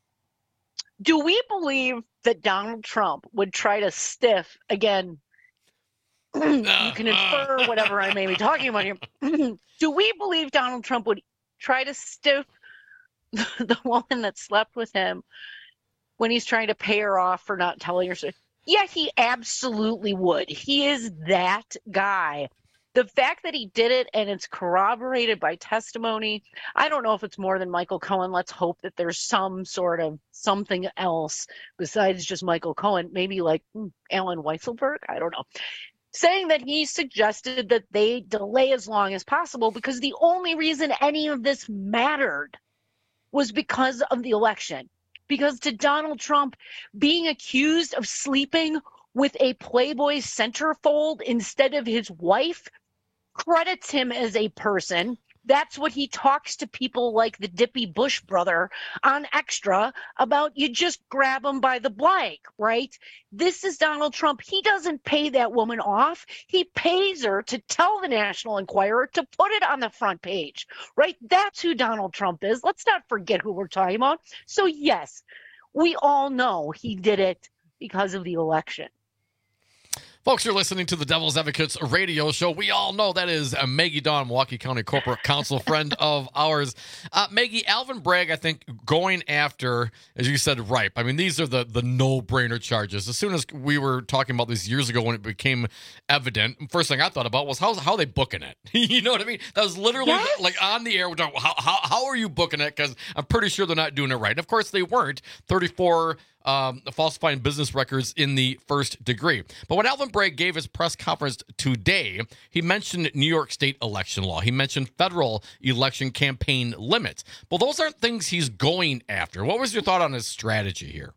Do we believe that Donald Trump would try to stiff, again, you can infer whatever I may be talking about here. Do we believe Donald Trump would try to stiff the woman that slept with him when he's trying to pay her off for not telling her? Yeah, he absolutely would. He is that guy. The fact that he did it and it's corroborated by testimony, I don't know if it's more than Michael Cohen. Let's hope that there's some sort of something else besides just Michael Cohen, maybe like hmm, Alan Weisselberg. I don't know. Saying that he suggested that they delay as long as possible because the only reason any of this mattered was because of the election. Because to Donald Trump, being accused of sleeping with a Playboy centerfold instead of his wife credits him as a person. That's what he talks to people like the Dippy Bush brother on Extra about. You just grab him by the blank, right? This is Donald Trump. He doesn't pay that woman off. He pays her to tell the National Enquirer to put it on the front page, right? That's who Donald Trump is. Let's not forget who we're talking about. So yes, we all know he did it because of the election. Folks, you're listening to the Devil's Advocates radio show. We all know that is uh, Maggie Dawn, Milwaukee County Corporate Counsel, friend of ours. Uh, Maggie, Alvin Bragg, I think, going after, as you said, ripe. I mean, these are the, the no-brainer charges. As soon as we were talking about this years ago when it became evident, first thing I thought about was how, how are they booking it? You know what I mean? That was literally yes. like on the air. We're talking, how, how, how are you booking it? Because I'm pretty sure they're not doing it right. And of course, they weren't. thirty-four Um, falsifying business records in the first degree. But when Alvin Bragg gave his press conference today, he mentioned New York State election law. He mentioned federal election campaign limits. Well, those aren't things he's going after. What was your thought on his strategy here?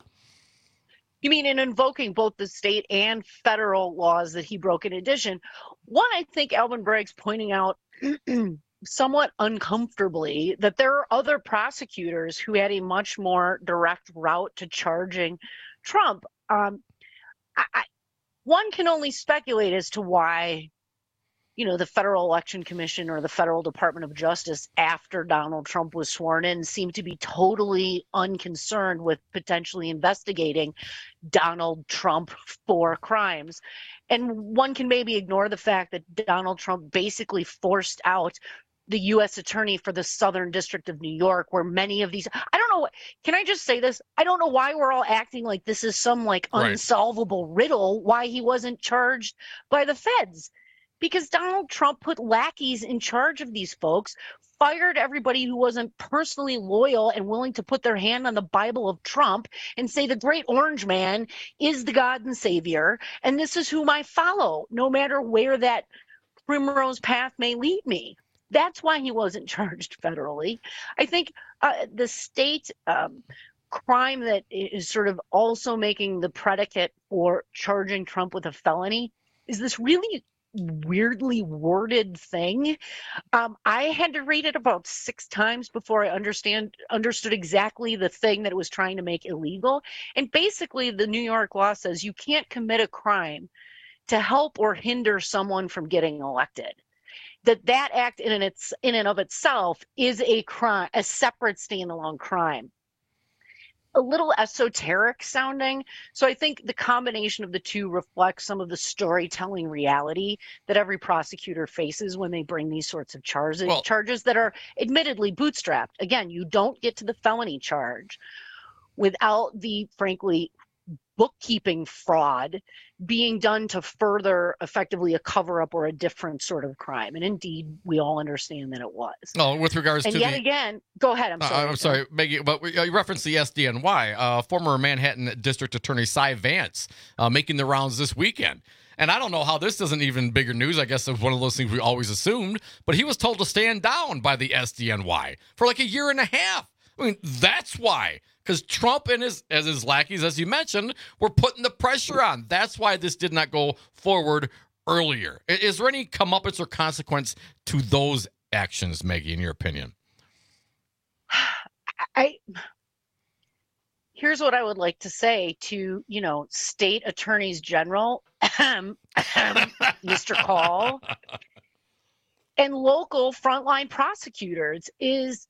You mean in invoking both the state and federal laws that he broke in addition? One, I think Alvin Bragg's pointing out somewhat uncomfortably that there are other prosecutors who had a much more direct route to charging Trump. Um, I, I, one can only speculate as to why, you know, the Federal Election Commission or the Federal Department of Justice after Donald Trump was sworn in seemed to be totally unconcerned with potentially investigating Donald Trump for crimes. And one can maybe ignore the fact that Donald Trump basically forced out the U S attorney for the Southern District of New York, where many of these, I don't know what, can I just say this? I don't know why we're all acting like this is some like Right. unsolvable riddle, why he wasn't charged by the feds. Because Donald Trump put lackeys in charge of these folks, fired everybody who wasn't personally loyal and willing to put their hand on the Bible of Trump and say the great orange man is the God and Savior, and this is whom I follow, no matter where that primrose path may lead me. That's why he wasn't charged federally. I think uh, the state um, crime that is sort of also making the predicate for charging Trump with a felony is this really weirdly worded thing. Um, I had to read it about six times before I understand understood exactly the thing that it was trying to make illegal. And basically, the New York law says you can't commit a crime to help or hinder someone from getting elected. That that act in and its in and of itself is a crime, a separate standalone crime. A little esoteric sounding. So I think the combination of the two reflects some of the storytelling reality that every prosecutor faces when they bring these sorts of charges, well, charges that are admittedly bootstrapped. Again, you don't get to the felony charge without the, frankly, bookkeeping fraud being done to further effectively a cover up or a different sort of crime. And indeed, we all understand that it was. Oh, with regards and to yet the, again, go ahead. I'm sorry. Uh, I'm sorry, Maggie, but you referenced the S D N Y. Uh, former Manhattan District Attorney Cy Vance uh, making the rounds this weekend. And I don't know how this isn't even bigger news. I guess it's one of those things we always assumed. But he was told to stand down by the S D N Y for like a year and a half. I mean, that's why. Because Trump and his as his lackeys, as you mentioned, were putting the pressure on. That's why this did not go forward earlier. Is there any comeuppance or consequence to those actions, Maggie, in your opinion? I here's what I would like to say to, you know, state attorneys general, Mister Call, and local frontline prosecutors is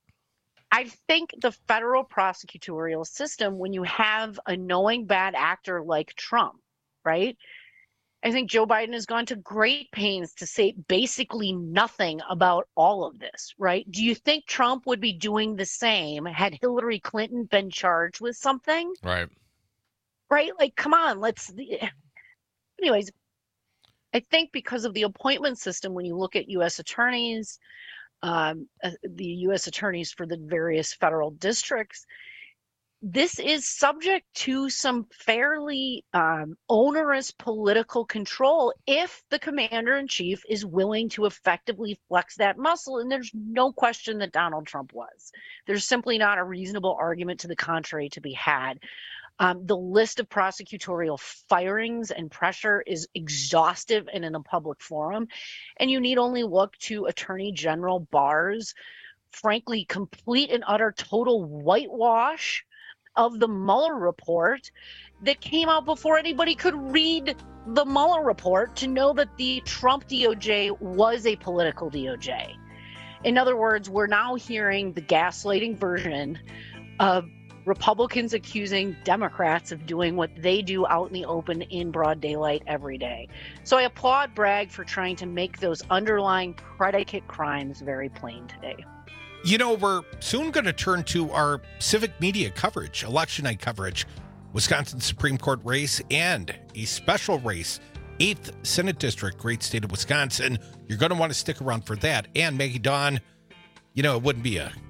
I think the federal prosecutorial system, when you have a knowing bad actor like Trump, right? I think Joe Biden has gone to great pains to say basically nothing about all of this, right? Do you think Trump would be doing the same had Hillary Clinton been charged with something? Right. Right? Like, come on, let's. Anyways, I think because of the appointment system, when you look at U S attorneys, Um, uh, the U S attorneys for the various federal districts, this is subject to some fairly um, onerous political control if the commander-in-chief is willing to effectively flex that muscle. And there's no question that Donald Trump was. There's simply not a reasonable argument to the contrary to be had. Um, the list of prosecutorial firings and pressure is exhaustive and in a public forum. And you need only look to Attorney General Barr's, frankly, complete and utter total whitewash of the Mueller report that came out before anybody could read the Mueller report to know that the Trump D O J was a political D O J. In other words, we're now hearing the gaslighting version of Republicans accusing Democrats of doing what they do out in the open in broad daylight every day. So I applaud Bragg for trying to make those underlying predicate crimes very plain today. You know, we're soon going to turn to our civic media coverage, election night coverage, Wisconsin Supreme Court race, and a special race, eighth Senate District, great state of Wisconsin. You're going to want to stick around for that. And Maggie Dawn, you know, it wouldn't be a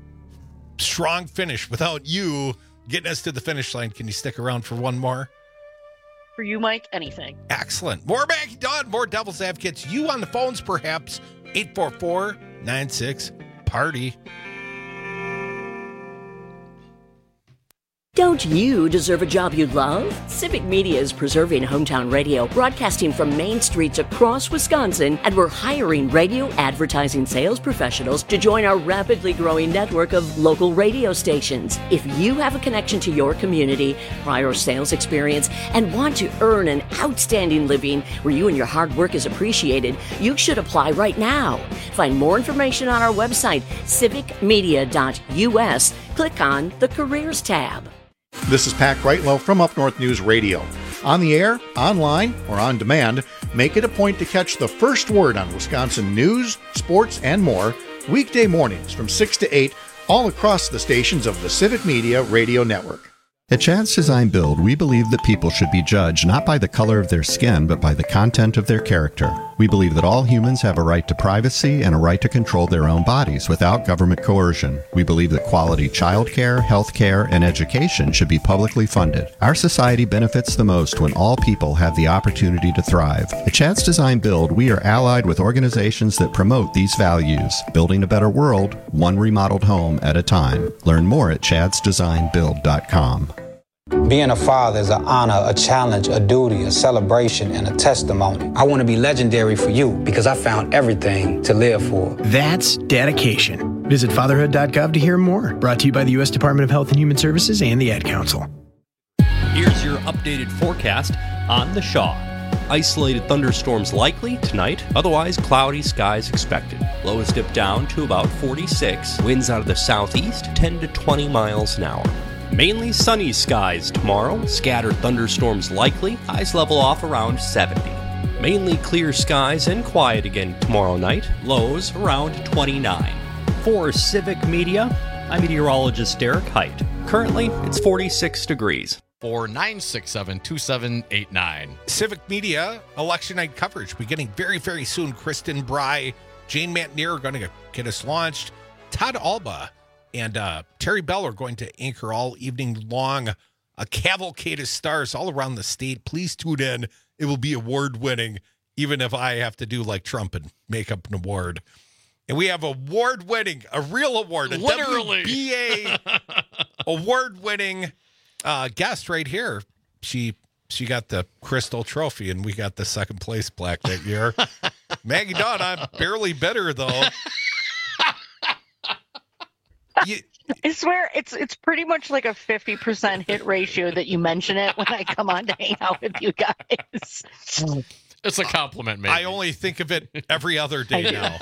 strong finish without you getting us to the finish line. Can you stick around for one more? For you, Mike, anything. Excellent. More Maggie Dawn, more Devil's Advocates. You on the phones, perhaps. eight four four, nine six, party. Don't you deserve a job you love? Civic Media is preserving hometown radio, broadcasting from main streets across Wisconsin, and we're hiring radio advertising sales professionals to join our rapidly growing network of local radio stations. If you have a connection to your community, prior sales experience, and want to earn an outstanding living where you and your hard work is appreciated, you should apply right now. Find more information on our website, civic media dot U S. Click on the Careers tab. This is Pat Greitlow from Up North News Radio. On the air, online, or on demand, make it a point to catch the first word on Wisconsin news, sports, and more weekday mornings from six to eight all across the stations of the Civic Media Radio Network. At Chad's Design Build, we believe that people should be judged not by the color of their skin, but by the content of their character. We believe that all humans have a right to privacy and a right to control their own bodies without government coercion. We believe that quality childcare, health care, and education should be publicly funded. Our society benefits the most when all people have the opportunity to thrive. At Chad's Design Build, we are allied with organizations that promote these values, building a better world, one remodeled home at a time. Learn more at chads design build dot com. Being a father is an honor, a challenge, a duty, a celebration, and a testimony. I want to be legendary for you because I found everything to live for. That's dedication. Visit fatherhood dot gov to hear more. Brought to you by the U S Department of Health and Human Services and the Ad Council. Here's your updated forecast on the Shaw. Isolated thunderstorms likely tonight, otherwise cloudy skies expected. Lows dip down to about forty-six. Winds out of the southeast, ten to twenty miles an hour. Mainly sunny skies tomorrow. Scattered thunderstorms likely. Highs level off around seventy. Mainly clear skies and quiet again tomorrow night. Lows around twenty-nine. For Civic Media, I'm meteorologist Derek Height. Currently, it's forty-six degrees. Four nine six seven two seven eight nine. Civic Media election night coverage beginning very, very soon. Kristen Bry, Jane Mantenier are going to get us launched. Todd Alba and uh, Terry Bell are going to anchor all evening long. A cavalcade of stars all around the state. Please tune in. It will be award-winning, even if I have to do like Trump and make up an award. And we have award-winning, a real award, a Literally. W B A award-winning uh, guest right here. She she got the Crystal Trophy, and we got the second place plaque that year. Maggie Dawn, I'm barely bitter, though. You, I swear it's it's pretty much like a fifty percent hit ratio that you mention it when I come on to hang out with you guys. It's a compliment, man. I only think of it every other day now.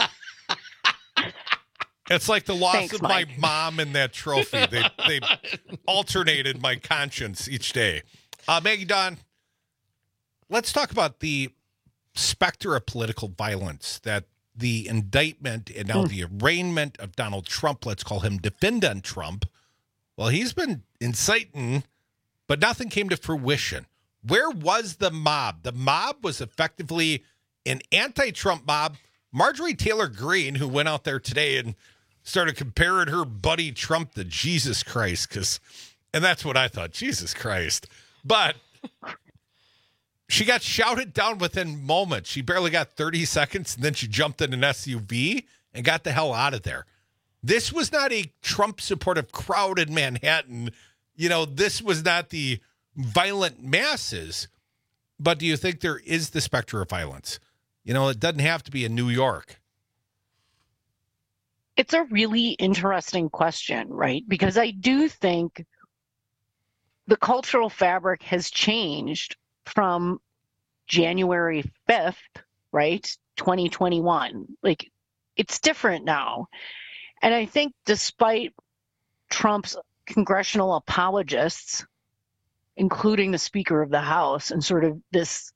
It's like the loss Thanks, of Mike. my mom and that trophy. They they alternated my conscience each day. Uh, Maggie Dawn, let's talk about the specter of political violence that the indictment and now mm. the arraignment of Donald Trump, let's call him defendant Trump, well, he's been inciting, but nothing came to fruition. Where was the mob? The mob was effectively an anti-Trump mob. Marjorie Taylor Greene, who went out there today and started comparing her buddy Trump to Jesus Christ, because, and that's what I thought, Jesus Christ. But she got shouted down within moments. She barely got thirty seconds, and then she jumped in an S U V and got the hell out of there. This was not a Trump-supportive crowd in Manhattan. You know, this was not the violent masses. But do you think there is the specter of violence? You know, it doesn't have to be in New York. It's a really interesting question, right? Because I do think the cultural fabric has changed from January fifth, right? twenty twenty-one. Like, it's different now. And I think despite Trump's congressional apologists, including the Speaker of the House, and sort of this,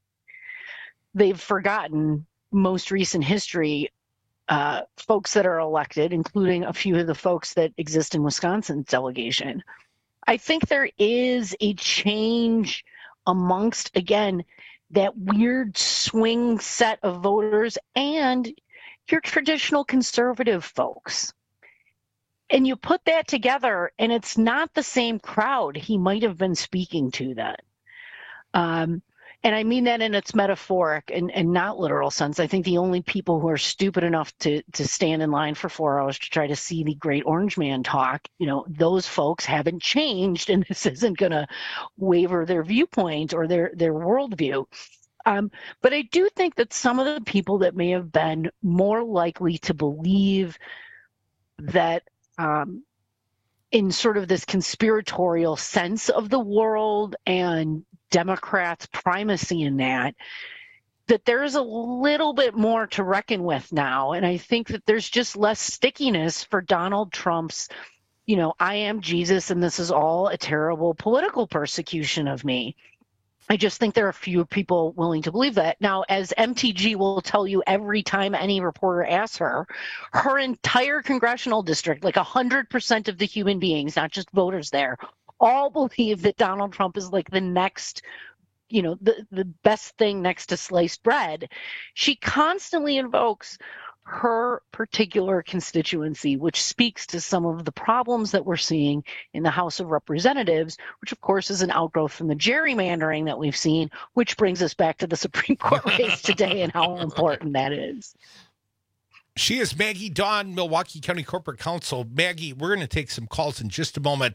they've forgotten most recent history, uh, folks that are elected, including a few of the folks that exist in Wisconsin's delegation. I think there is a change amongst, again, that weird swing set of voters and your traditional conservative folks. And you put that together, and it's not the same crowd he might have been speaking to then. Um, and I mean that in its metaphoric and, and not literal sense. I think the only people who are stupid enough to to stand in line for four hours to try to see the great orange man talk, you know, those folks haven't changed, and this isn't going to waver their viewpoint or their, their worldview. Um, but I do think that some of the people that may have been more likely to believe that um, in sort of this conspiratorial sense of the world and Democrats' primacy in that, that there's a little bit more to reckon with now. And I think that there's just less stickiness for Donald Trump's, you know, I am Jesus and this is all a terrible political persecution of me. I just think there are few people willing to believe that. Now, as M T G will tell you every time any reporter asks her, her entire congressional district, like one hundred percent of the human beings, not just voters there, all believe that Donald Trump is like the next, you know, the, the best thing next to sliced bread. She constantly invokes her particular constituency, which speaks to some of the problems that we're seeing in the House of Representatives, which of course is an outgrowth from the gerrymandering that we've seen, which brings us back to the Supreme Court race today and how important that is. She is Maggie Dawn, Milwaukee County Corporate Counsel. Maggie, we're going to take some calls in just a moment.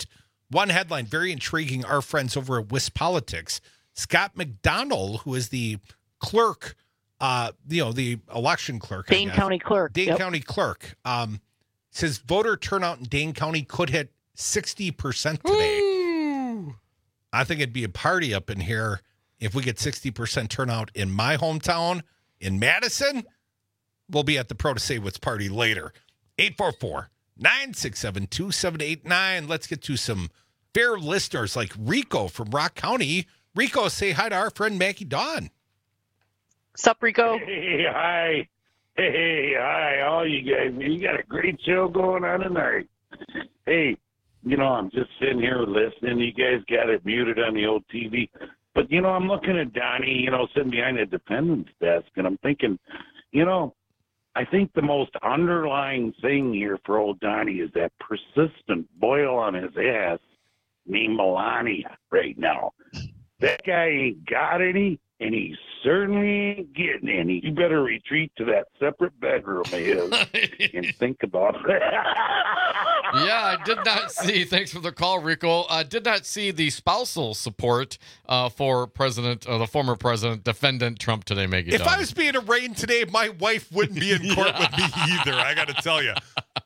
One headline, very intriguing. Our friends over at WisPolitics, Scott McDonald, who is the clerk, uh, you know, the election clerk. Dane County clerk. Dane Yep. County clerk um, says voter turnout in Dane County could hit sixty percent today. Ooh. I think it'd be a party up in here if we get sixty percent turnout in my hometown, in Madison. We'll be at the Pro to Say What's party later. eight four four, nine six seven, two seven eight nine. Let's get to some fair listeners like Rico from Rock County. Rico, say hi to our friend Maggie Dawn. Sup, Rico? Hey, hi. Hey, hi, all you guys. You got a great show going on tonight. Hey, you know, I'm just sitting here listening. You guys got it muted on the old T V. But, you know, I'm looking at Donnie, you know, sitting behind the defendant's desk, and I'm thinking, you know, I think the most underlying thing here for old Donnie is that persistent boil on his ass named Melania right now. That guy ain't got any, and he certainly ain't getting any. You better retreat to that separate bedroom of his and think about it. Yeah, I did not see, thanks for the call, Rico. I did not see the spousal support uh, for President, uh, the former president, defendant Trump today, Maggie If Dawn. I was being arraigned today, my wife wouldn't be in court with me either, I got to tell you.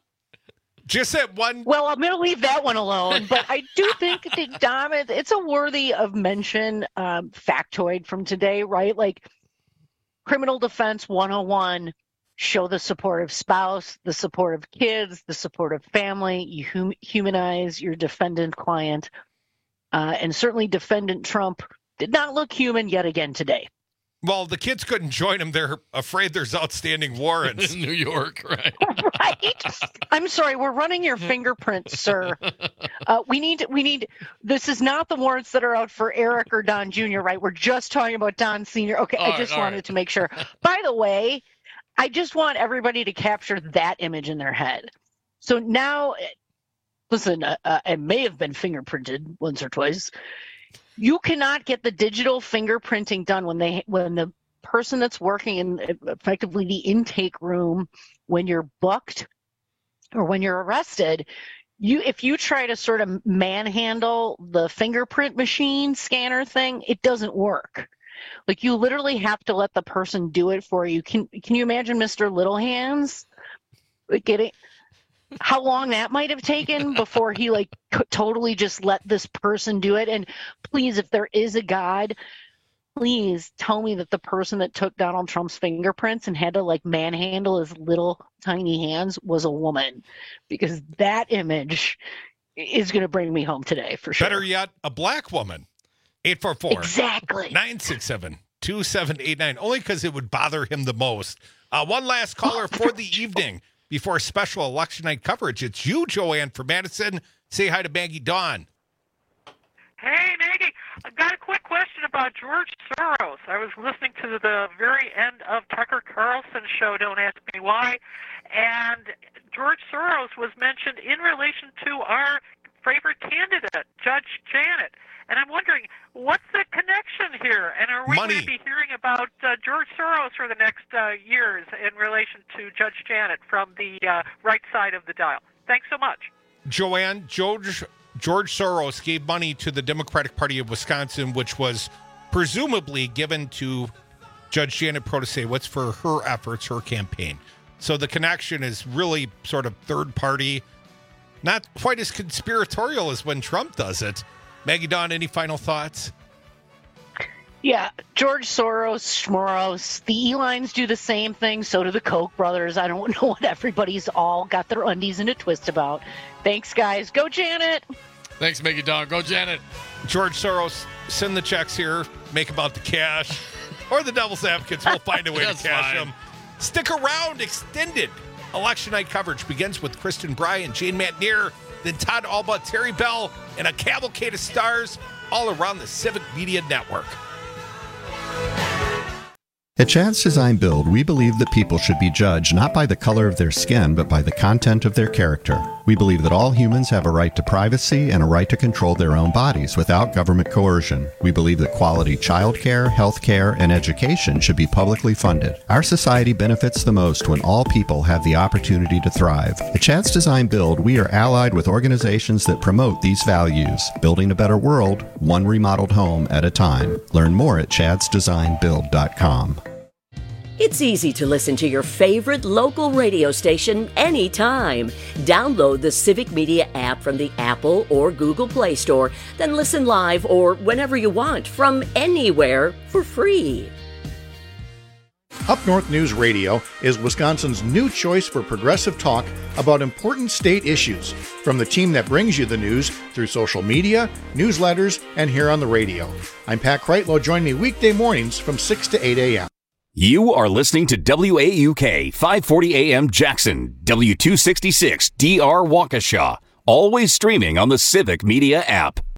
Just at one. Well, I'm going to leave that one alone, but I do think that, Dom, it- it's a worthy of mention um, factoid from today, right? Like criminal defense one oh one, show the supportive spouse, the supportive kids, the supportive family. You hum- humanize your defendant client. Uh, and certainly defendant Trump did not look human yet again today. Well, the kids couldn't join him. They're afraid there's outstanding warrants. in New York, right? Right. I'm sorry, we're running your fingerprints, sir. Uh, we need, we need, this is not the warrants that are out for Eric or Don Junior, right? We're just talking about Don Senior Okay, All I right, just all wanted right. to make sure. By the way, I just want everybody to capture that image in their head. So now, listen, uh, uh, it may have been fingerprinted once or twice. You cannot get the digital fingerprinting done when they when the person that's working in effectively the intake room when you're booked or when you're arrested. You if you try to sort of manhandle the fingerprint machine scanner thing, it doesn't work. Like you literally have to let the person do it for you. Can can you imagine Mister Little Hands like getting how long that might have taken before he like c- totally just let this person do it? And please, if there is a God, please tell me that the person that took Donald Trump's fingerprints and had to like manhandle his little tiny hands was a woman, because that image is going to bring me home today for sure. Better yet, a black woman. eight four four, Exactly. nine six seven, two seven eight nine. Only because it would bother him the most. Uh, one last caller for the evening before special election night coverage. It's you, Joanne, from Madison. Say hi to Maggie Dawn. Hey, Maggie, I've got a quick question about George Soros. I was listening to the very end of Tucker Carlson's show, Don't Ask Me Why, and George Soros was mentioned in relation to our favorite candidate, Judge Janet. And I'm wondering, what's the connection here? And are we Money. going to be hearing about uh, George Soros for the next uh, years in relation to Judge Janet from the uh, right side of the dial? Thanks so much. Joanne, George, George Soros gave money to the Democratic Party of Wisconsin, which was presumably given to Judge Janet Protasewicz for her efforts, her campaign. So the connection is really sort of third party, not quite as conspiratorial as when Trump does it. Maggie Dawn, any final thoughts? Yeah, George Soros, Schmoros, the Elines do the same thing. So do the Koch brothers. I don't know what everybody's all got their undies in a twist about. Thanks, guys. Go, Janet. Thanks, Maggie Dawn. Go, Janet. George Soros, send the checks here. Make them out the cash. Or the Devil's Advocates. We'll find a way to That's cash fine. them. Stick around. Extended election night coverage begins with Kristen Bryan, Jane Matnier, then Todd Alba, Terry Bell, and a cavalcade of stars all around the Civic Media Network. At Chance Design Build, we believe that people should be judged not by the color of their skin, but by the content of their character. We believe that all humans have a right to privacy and a right to control their own bodies without government coercion. We believe that quality childcare, health care, and education should be publicly funded. Our society benefits the most when all people have the opportunity to thrive. At Chad's Design Build, we are allied with organizations that promote these values, building a better world, one remodeled home at a time. Learn more at chads design build dot com. It's easy to listen to your favorite local radio station anytime. Download the Civic Media app from the Apple or Google Play Store, then listen live or whenever you want from anywhere for free. Up North News Radio is Wisconsin's new choice for progressive talk about important state issues, from the team that brings you the news through social media, newsletters, and here on the radio. I'm Pat Kreitlow. Join me weekday mornings from six to eight a.m. You are listening to W A U K five forty A M Jackson, W two sixty-six D R Waukesha, always streaming on the Civic Media app.